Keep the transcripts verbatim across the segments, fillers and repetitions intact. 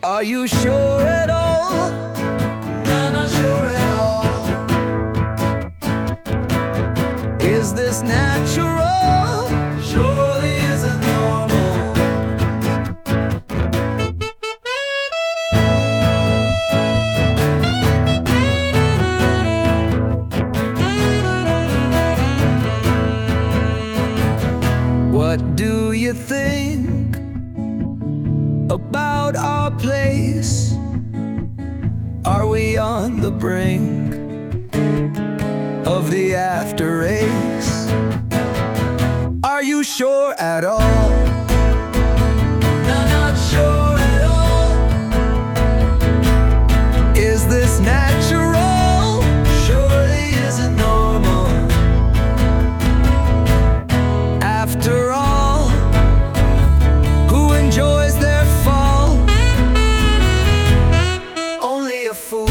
Are you sure at all? I'm not sure at all. Is this natural? Surely isn't normal. What do you think about our place? Are we on the brink of the after race? Are you sure at all? I'm not sure at all. Is this natural? Surely isn't normal. After all, who enjoys their fall? Only a fool.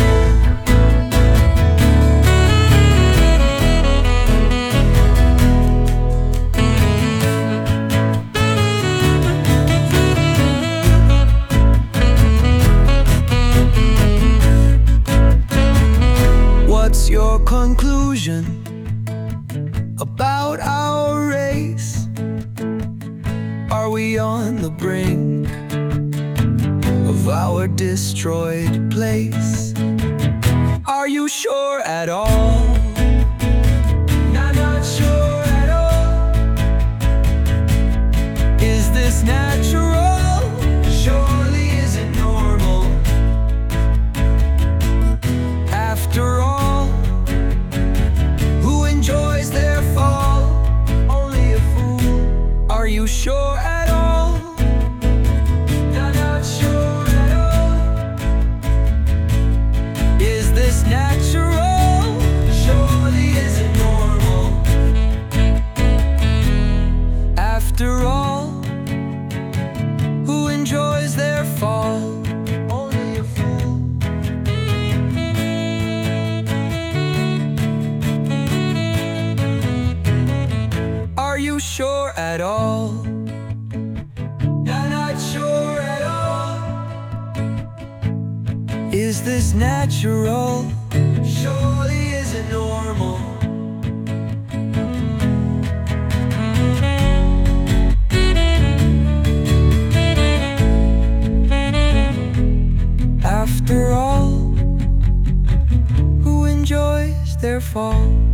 What's your conclusion about our race? Are we on the brink of our destroyed place? Are you sure at all? I'm not sure at all. Is this natural? Surely isn't normal. After all, who enjoys their fall? Only a fool. Are you sure at all? I'm not sure at all. Is this natural? Surely isn't normal. After all, who enjoys their fall? Only a fool. Are you sure at all? I'm not sure at all. Is this natural? Surely isn't normal. After all, who enjoys their fall?